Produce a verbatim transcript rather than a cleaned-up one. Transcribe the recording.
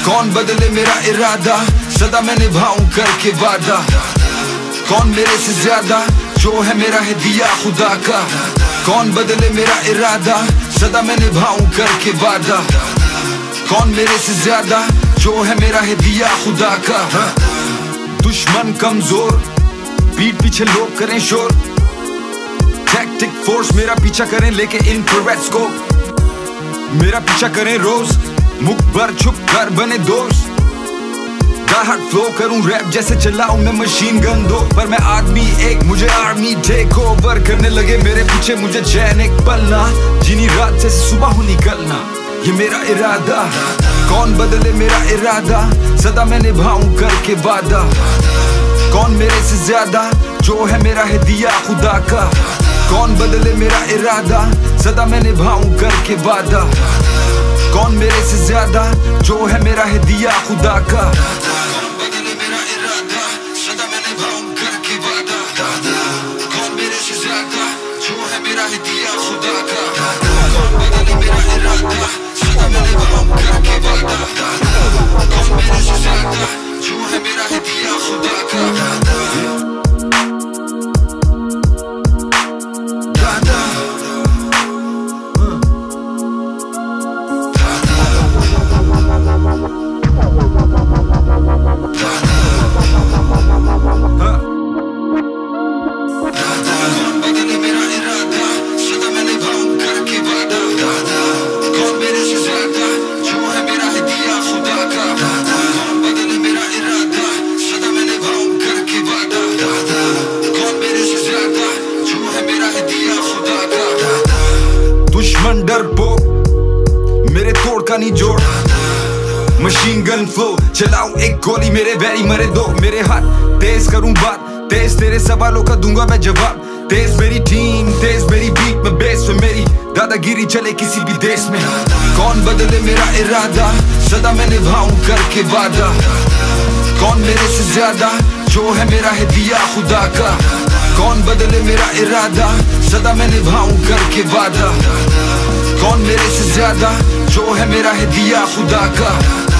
कौन बदले मेरा इरादा, सदा मैं निभाऊं करके वादा। कौन मेरे से ज्यादा, जो है मेरा है दिया खुदा का। कौन बदले मेरा इरादा, सदा मैं निभाऊं करके वादा। कौन मेरे से ज्यादा, जो है मेरा है दिया खुदा का। दुश्मन कमजोर, पीठ पीछे लोग करें शोर। टैक्टिक फोर्स मेरा पीछा करें लेके इंफ्रारेड स्कोप। मेरा पीछा करें रोज, मुख पर छुप कर बने दोस्त। हार्ड फ्लो करूं रैप जैसे चलाऊं मैं मशीन गन दो। पर मैं आदमी एक, मुझे आर्मी टेक ओवर करने लगे मेरे पीछे। मुझे चैन एक पलना, जिनी रात से सुबह हो निकलना, ये मेरा इरादा। कौन बदले मेरा इरादा, सदा मैं निभाऊं करके वादा। कौन मेरे से ज्यादा, जो है मेरा है दिया खुदा का। कौन बदले मेरा इरादा, सदा मैं निभाऊं करके वादा। कौन मेरे से ज्यादा, जो है मेरा है दिया खुदा का। कौन बदले मेरा इरादा, सदा मैं निभाऊं करके वादा। कौन मेरे से ज्यादा, जो है मेरा है दिया खुदा का। कौन बदले मेरा इरादा, सदा मैं निभाऊं करके वादा। कौन मेरे से ज्यादा, जो है मेरा है दिया खुदा का। दुश्मन डरपोक, मेरे तोड़ का नहीं जोड़। मशीन गन फ्लो, चलाऊं एक गोली मेरे वैरी मरे दो। मेरे हाथ तेज करूं बात, तेज तेरे सवालों का दूंगा मैं जवाब। तेज मेरी टीम, तेज मेरी बीट में बेस में मेरी दादागिरी चले किसी भी देश में। कौन बदले मेरा इरादा, सदा मैं निभाऊं करके वादा। कौन मेरे से ज्यादा, जो है मेरा है दिया खुदा का। कौन बदले मेरा इरादा, सदा मैं निभाऊं करके वादा। कौन मेरे से ज्यादा, जो है मेरा है दिया खुदा का।